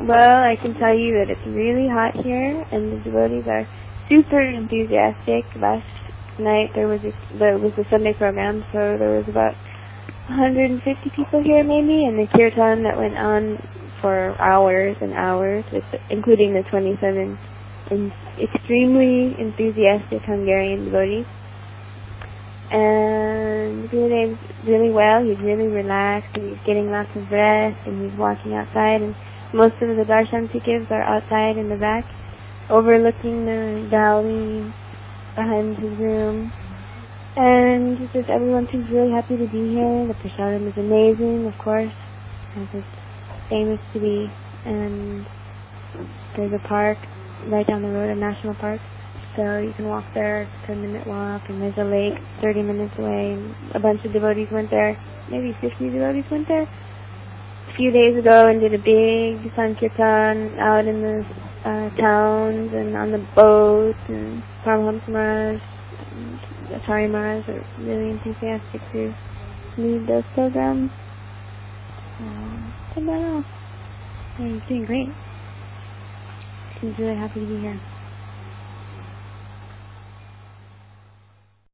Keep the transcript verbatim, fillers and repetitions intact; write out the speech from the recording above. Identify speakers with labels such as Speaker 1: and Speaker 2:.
Speaker 1: Well, I can tell you that it's really hot here, and the devotees are super enthusiastic. Last night there was a, there was a Sunday program, so there was about one hundred fifty people here maybe, and the kirtan that went on for hours and hours, with, including the twenty-seven in, extremely enthusiastic Hungarian devotees. And Gurudev really well, he's really relaxed, and he's getting lots of rest, and he's walking outside, and most of the darshans he gives are outside in the back, overlooking the valley behind his room. And just everyone seems really happy to be here. The prasadam is amazing, of course, as it's famous to be. And there's a park right down the road, a national park. So you can walk there, it's a ten minute walk, and there's a lake thirty minutes away. And a bunch of devotees went there, maybe fifty devotees went there a few days ago and did a big Sankirtan out in the uh, towns and on the boat. And Paramahamsa Maharaj and Acharya Maharaj are really enthusiastic to lead those programs. Um, so, yeah, he's doing great. He's really happy to be here.